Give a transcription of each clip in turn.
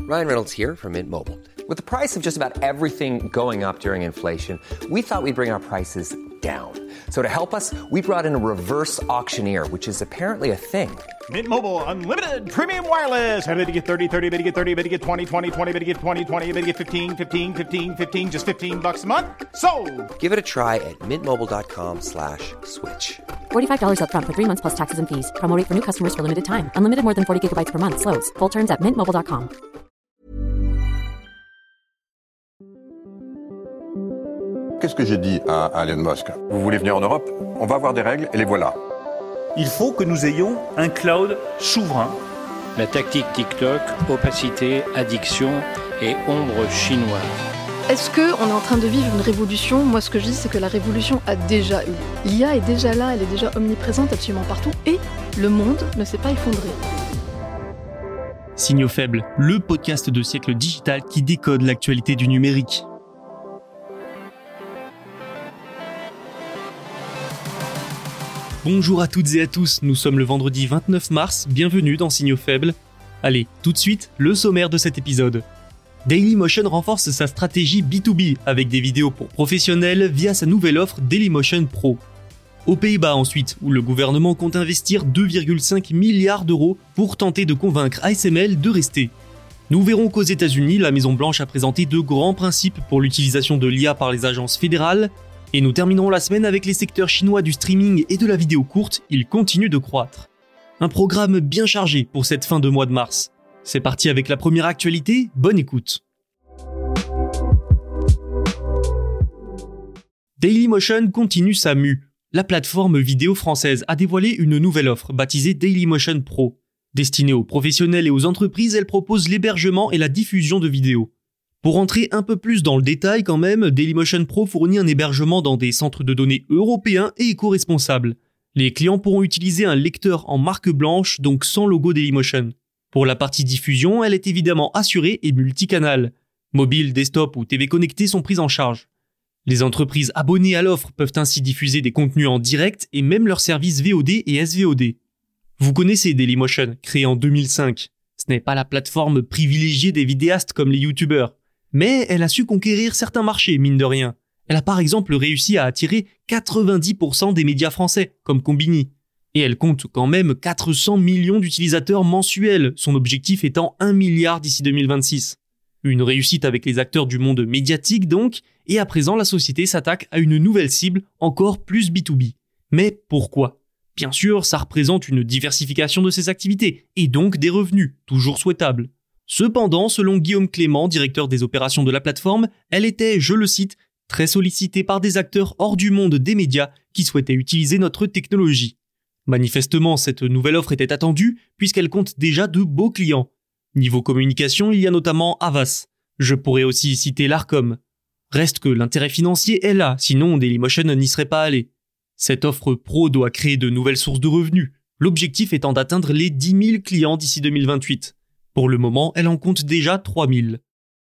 Ryan Reynolds here from Mint Mobile. With the price of just about everything going up during inflation, we thought we'd bring our prices down. So to help us, we brought in a reverse auctioneer, which is apparently a thing. Mint Mobile Unlimited Premium Wireless. How to get 30, 30, bit to get 30, bit to get 20, 20, 20, bit to get 20, 20, bit to get 15, 15, 15, 15, just $15 a month? Sold! Give it a try at mintmobile.com/switch. $45 up front for 3 months plus taxes and fees. Promo rate for new customers for limited time. Unlimited more than 40 gigabytes per month. Slows full terms at mintmobile.com. Qu'est-ce que j'ai dit à Elon Musk ? Vous voulez venir en Europe ? On va avoir des règles et les voilà. Il faut que nous ayons un cloud souverain. La tactique TikTok, opacité, addiction et ombre chinoise. Est-ce qu'on est en train de vivre une révolution ? Moi, ce que je dis, c'est que la révolution a déjà eu. L'IA est déjà là, elle est déjà omniprésente absolument partout, et le monde ne s'est pas effondré. Signaux faibles, le podcast de Siècle Digital qui décode l'actualité du numérique. Bonjour à toutes et à tous, nous sommes le vendredi 29 mars, bienvenue dans Signaux faibles. Allez, tout de suite, le sommaire de cet épisode. Dailymotion renforce sa stratégie B2B avec des vidéos pour professionnels via sa nouvelle offre Dailymotion Pro. Aux Pays-Bas ensuite, où le gouvernement compte investir 2,5 milliards d'euros pour tenter de convaincre ASML de rester. Nous verrons qu'aux États-Unis, la Maison-Blanche a présenté de grands principes pour l'utilisation de l'IA par les agences fédérales. Et nous terminerons la semaine avec les secteurs chinois du streaming et de la vidéo courte, ils continuent de croître. Un programme bien chargé pour cette fin de mois de mars. C'est parti avec la première actualité, bonne écoute. Dailymotion continue sa mue. La plateforme vidéo française a dévoilé une nouvelle offre baptisée Dailymotion Pro. Destinée aux professionnels et aux entreprises, elle propose l'hébergement et la diffusion de vidéos. Pour entrer un peu plus dans le détail quand même, Dailymotion Pro fournit un hébergement dans des centres de données européens et éco-responsables. Les clients pourront utiliser un lecteur en marque blanche, donc sans logo Dailymotion. Pour la partie diffusion, elle est évidemment assurée et multicanal. Mobile, desktop ou TV connecté sont prises en charge. Les entreprises abonnées à l'offre peuvent ainsi diffuser des contenus en direct et même leurs services VOD et SVOD. Vous connaissez Dailymotion, créée en 2005. Ce n'est pas la plateforme privilégiée des vidéastes comme les youtubeurs. Mais elle a su conquérir certains marchés, mine de rien. Elle a par exemple réussi à attirer 90% des médias français, comme Combini. Et elle compte quand même 400 millions d'utilisateurs mensuels, son objectif étant 1 milliard d'ici 2026. Une réussite avec les acteurs du monde médiatique donc, et à présent la société s'attaque à une nouvelle cible, encore plus B2B. Mais pourquoi ? Bien sûr, ça représente une diversification de ses activités, et donc des revenus, toujours souhaitables. Cependant, selon Guillaume Clément, directeur des opérations de la plateforme, elle était, je le cite, très sollicitée par des acteurs hors du monde des médias qui souhaitaient utiliser notre technologie. Manifestement, cette nouvelle offre était attendue puisqu'elle compte déjà de beaux clients. Niveau communication, il y a notamment Havas. Je pourrais aussi citer l'Arcom. Reste que l'intérêt financier est là, sinon Dailymotion n'y serait pas allé. Cette offre pro doit créer de nouvelles sources de revenus, l'objectif étant d'atteindre les 10 000 clients d'ici 2028. Pour le moment, elle en compte déjà 3000.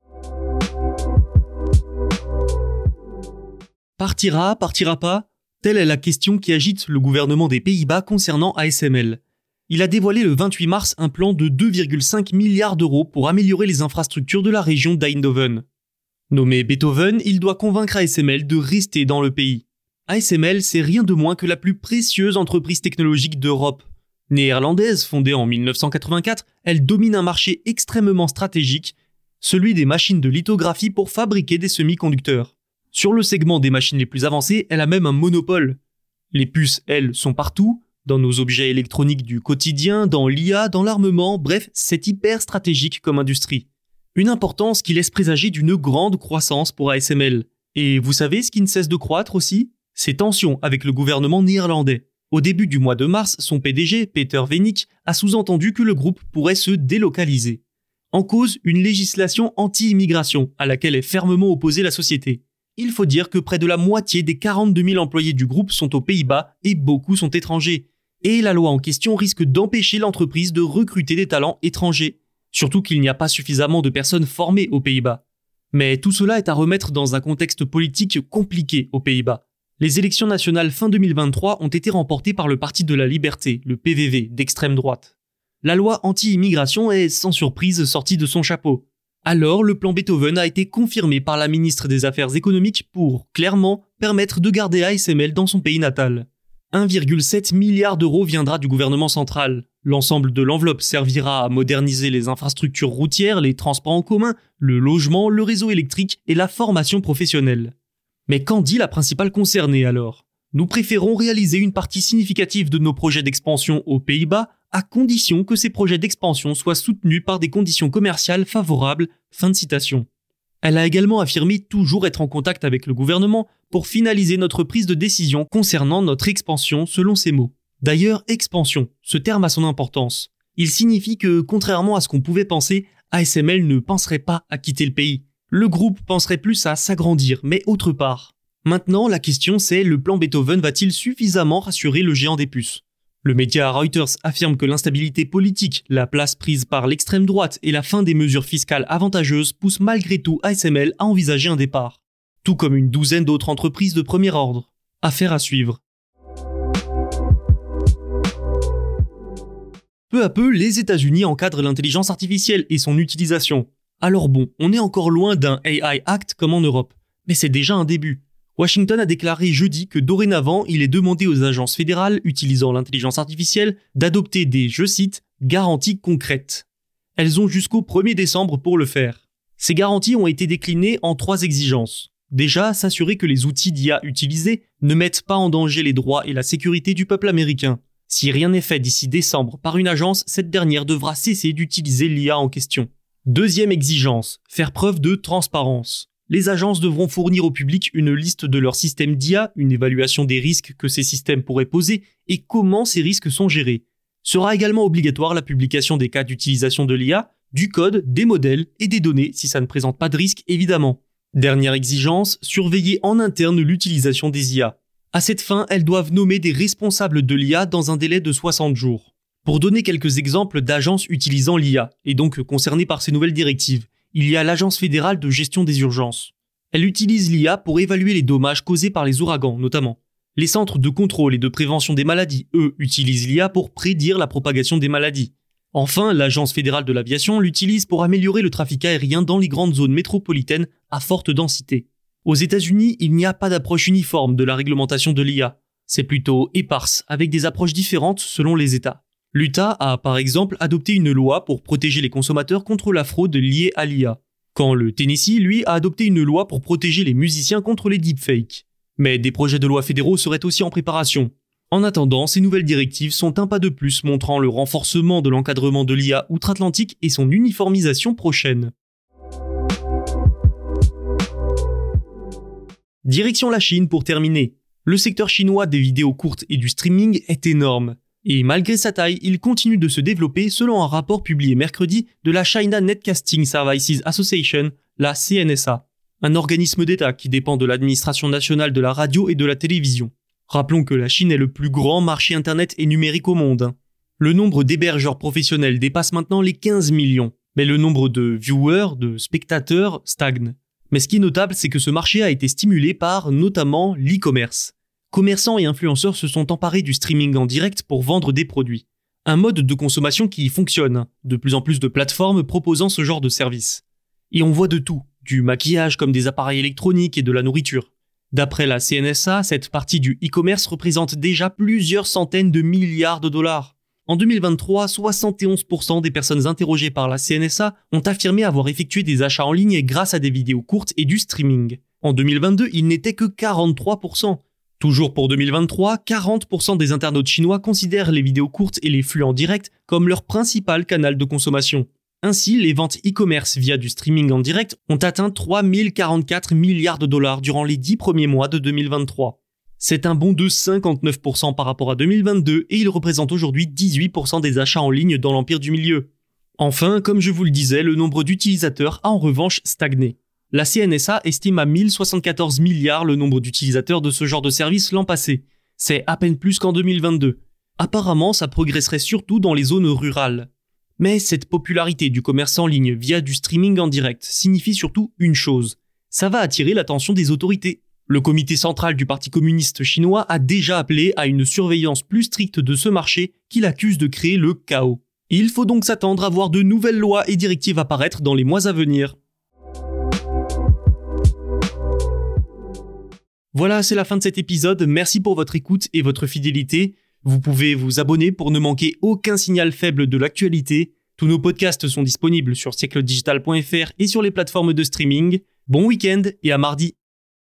Partira pas ? Telle est la question qui agite le gouvernement des Pays-Bas concernant ASML. Il a dévoilé le 28 mars un plan de 2,5 milliards d'euros pour améliorer les infrastructures de la région d'Eindhoven. Nommé Beethoven, il doit convaincre ASML de rester dans le pays. ASML, c'est rien de moins que la plus précieuse entreprise technologique d'Europe. Néerlandaise, fondée en 1984, elle domine un marché extrêmement stratégique, celui des machines de lithographie pour fabriquer des semi-conducteurs. Sur le segment des machines les plus avancées, elle a même un monopole. Les puces, elles, sont partout, dans nos objets électroniques du quotidien, dans l'IA, dans l'armement, bref, c'est hyper stratégique comme industrie. Une importance qui laisse présager d'une grande croissance pour ASML. Et vous savez ce qui ne cesse de croître aussi ? Ses tensions avec le gouvernement néerlandais. Au début du mois de mars, son PDG, Peter Wenick, a sous-entendu que le groupe pourrait se délocaliser. En cause, une législation anti-immigration à laquelle est fermement opposée la société. Il faut dire que près de la moitié des 42 000 employés du groupe sont aux Pays-Bas et beaucoup sont étrangers. Et la loi en question risque d'empêcher l'entreprise de recruter des talents étrangers. Surtout qu'il n'y a pas suffisamment de personnes formées aux Pays-Bas. Mais tout cela est à remettre dans un contexte politique compliqué aux Pays-Bas. Les élections nationales fin 2023 ont été remportées par le Parti de la Liberté, le PVV, d'extrême droite. La loi anti-immigration est sans surprise sortie de son chapeau. Alors, le plan Beethoven a été confirmé par la ministre des Affaires économiques pour, clairement, permettre de garder ASML dans son pays natal. 1,7 milliard d'euros viendra du gouvernement central. L'ensemble de l'enveloppe servira à moderniser les infrastructures routières, les transports en commun, le logement, le réseau électrique et la formation professionnelle. Mais qu'en dit la principale concernée alors ? Nous préférons réaliser une partie significative de nos projets d'expansion aux Pays-Bas à condition que ces projets d'expansion soient soutenus par des conditions commerciales favorables. » Fin de citation. Elle a également affirmé toujours être en contact avec le gouvernement pour finaliser notre prise de décision concernant notre expansion selon ses mots. D'ailleurs, expansion, ce terme a son importance. Il signifie que, contrairement à ce qu'on pouvait penser, ASML ne penserait pas à quitter le pays. Le groupe penserait plus à s'agrandir, mais autre part. Maintenant, la question c'est, le plan Beethoven va-t-il suffisamment rassurer le géant des puces ? Le média Reuters affirme que l'instabilité politique, la place prise par l'extrême droite et la fin des mesures fiscales avantageuses poussent malgré tout ASML à envisager un départ. Tout comme une douzaine d'autres entreprises de premier ordre. Affaire à suivre. Peu à peu, les États-Unis encadrent l'intelligence artificielle et son utilisation. Alors bon, on est encore loin d'un AI Act comme en Europe, mais c'est déjà un début. Washington a déclaré jeudi que dorénavant, il est demandé aux agences fédérales utilisant l'intelligence artificielle d'adopter des, je cite, garanties concrètes. Elles ont jusqu'au 1er décembre pour le faire. Ces garanties ont été déclinées en 3 exigences. Déjà, s'assurer que les outils d'IA utilisés ne mettent pas en danger les droits et la sécurité du peuple américain. Si rien n'est fait d'ici décembre par une agence, cette dernière devra cesser d'utiliser l'IA en question. Deuxième exigence, faire preuve de transparence. Les agences devront fournir au public une liste de leurs systèmes d'IA, une évaluation des risques que ces systèmes pourraient poser et comment ces risques sont gérés. Sera également obligatoire la publication des cas d'utilisation de l'IA, du code, des modèles et des données si ça ne présente pas de risque évidemment. Dernière exigence, surveiller en interne l'utilisation des IA. À cette fin, elles doivent nommer des responsables de l'IA dans un délai de 60 jours. Pour donner quelques exemples d'agences utilisant l'IA, et donc concernées par ces nouvelles directives, il y a l'Agence fédérale de gestion des urgences. Elle utilise l'IA pour évaluer les dommages causés par les ouragans, notamment. Les centres de contrôle et de prévention des maladies, eux, utilisent l'IA pour prédire la propagation des maladies. Enfin, l'Agence fédérale de l'aviation l'utilise pour améliorer le trafic aérien dans les grandes zones métropolitaines à forte densité. Aux États-Unis, il n'y a pas d'approche uniforme de la réglementation de l'IA. C'est plutôt éparse, avec des approches différentes selon les États. L'Utah a par exemple adopté une loi pour protéger les consommateurs contre la fraude liée à l'IA, quand le Tennessee, lui, a adopté une loi pour protéger les musiciens contre les deepfakes. Mais des projets de loi fédéraux seraient aussi en préparation. En attendant, ces nouvelles directives sont un pas de plus montrant le renforcement de l'encadrement de l'IA outre-Atlantique et son uniformisation prochaine. Direction la Chine pour terminer. Le secteur chinois des vidéos courtes et du streaming est énorme. Et malgré sa taille, il continue de se développer selon un rapport publié mercredi de la China Netcasting Services Association, la CNSA, un organisme d'État qui dépend de l'administration nationale de la radio et de la télévision. Rappelons que la Chine est le plus grand marché internet et numérique au monde. Le nombre d'hébergeurs professionnels dépasse maintenant les 15 millions, mais le nombre de viewers, de spectateurs, stagne. Mais ce qui est notable, c'est que ce marché a été stimulé par notamment l'e-commerce. Commerçants et influenceurs se sont emparés du streaming en direct pour vendre des produits. Un mode de consommation qui fonctionne, de plus en plus de plateformes proposant ce genre de service. Et on voit de tout, du maquillage comme des appareils électroniques et de la nourriture. D'après la CNSA, cette partie du e-commerce représente déjà plusieurs centaines de milliards de dollars. En 2023, 71% des personnes interrogées par la CNSA ont affirmé avoir effectué des achats en ligne grâce à des vidéos courtes et du streaming. En 2022, il n'était que 43%. Toujours pour 2023, 40% des internautes chinois considèrent les vidéos courtes et les flux en direct comme leur principal canal de consommation. Ainsi, les ventes e-commerce via du streaming en direct ont atteint 3044 milliards de dollars durant les 10 premiers mois de 2023. C'est un bond de 59% par rapport à 2022 et il représente aujourd'hui 18% des achats en ligne dans l'empire du milieu. Enfin, comme je vous le disais, le nombre d'utilisateurs a en revanche stagné. La CNSA estime à 1074 milliards le nombre d'utilisateurs de ce genre de service l'an passé. C'est à peine plus qu'en 2022. Apparemment, ça progresserait surtout dans les zones rurales. Mais cette popularité du commerce en ligne via du streaming en direct signifie surtout une chose. Ça va attirer l'attention des autorités. Le comité central du Parti communiste chinois a déjà appelé à une surveillance plus stricte de ce marché qu'il accuse de créer le chaos. Il faut donc s'attendre à voir de nouvelles lois et directives apparaître dans les mois à venir. Voilà, c'est la fin de cet épisode. Merci pour votre écoute et votre fidélité. Vous pouvez vous abonner pour ne manquer aucun signal faible de l'actualité. Tous nos podcasts sont disponibles sur siècledigital.fr et sur les plateformes de streaming. Bon week-end et à mardi.